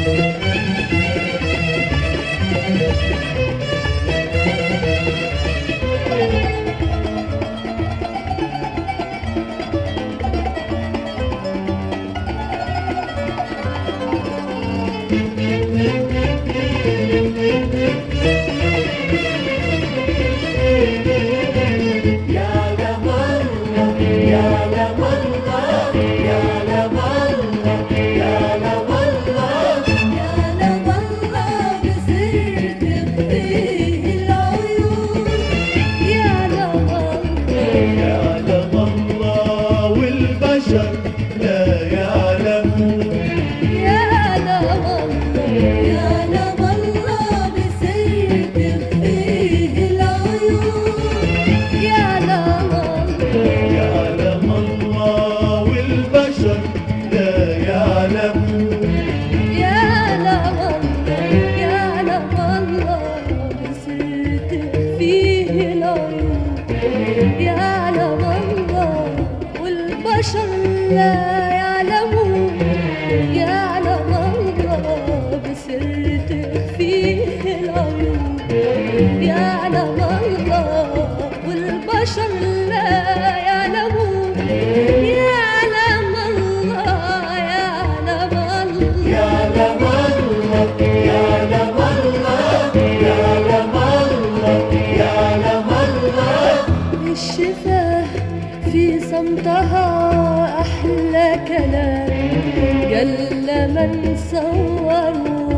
من صور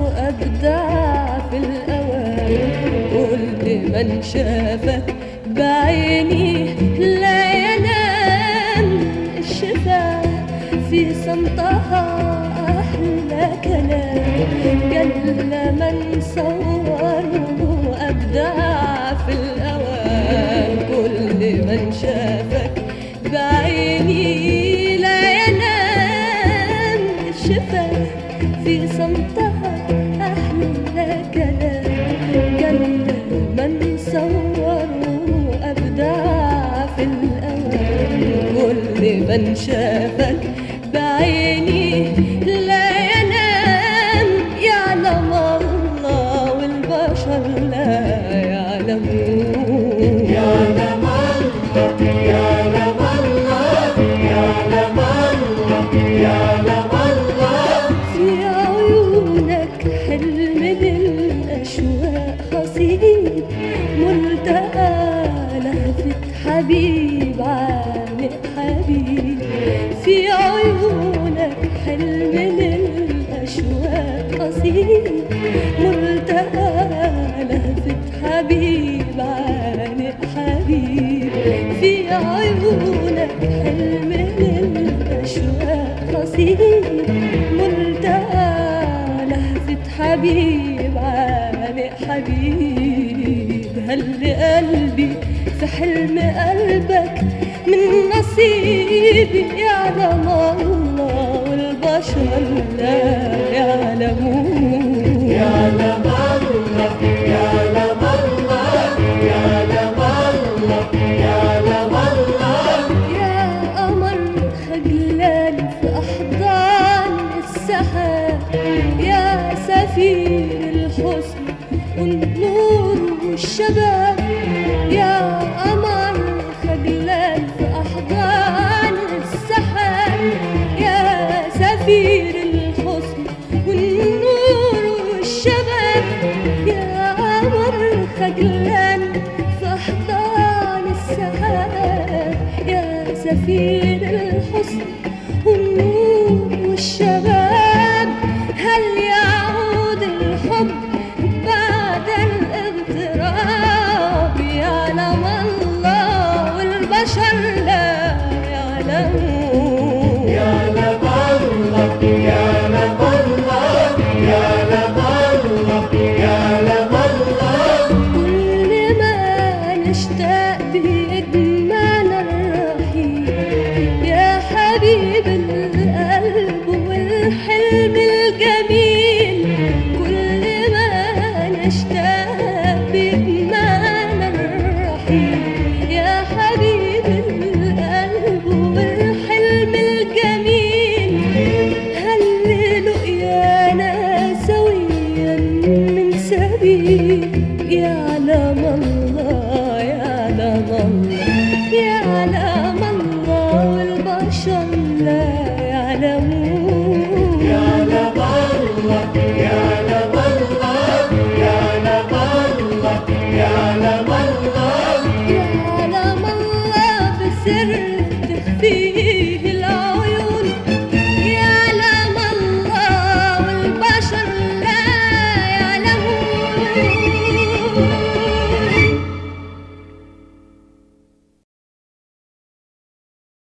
وأبدع في الأوان، كل من شافك بعيني لا ينام. الشفاه في صمتها أحلى كلام، جل من صور وأبدع في الأوان، كل من شافك بعيني لا ينام. الشفاه في صمتها أحلى كلام، جل من صور وأبدع في الأوان، كل من شافك بعيني لا ينام. يعلم الله والبشر لا يعلمون. يعلم الله يعلم الله يعلم الله يعلم الله. في عيونك حلم للأشواق خصيب، ملتقى لهفة حبيب عانق حبيب. في عيونك حلم للأشواق قصير، ملتقى لهفة حبيب عانق حبيب. في عيونك حلم للأشواق قصير، ملتقى لهفة حبيب عانق حبيب. هل قلبي في حلم قلبك من نصيبي؟ يعلم الله والبشر لا يعلمون. يعلم الله يعلم الله يعلم الله يعلم الله. يا قمر خجلان في أحضان السحاب، يا سفير الحسن والنور والشباب. يا قمر خجلان في أحضان السحاب، يا سفير الحسن والنور والشباب. يا قمر خجلان في أحضان السحاب، يا سفير الحسن والنور والشباب. هل يعود الحب بعد الاغتراب؟ يعلم الله والبشر لا يعلمون. يعلم الله يعلم الله يعلم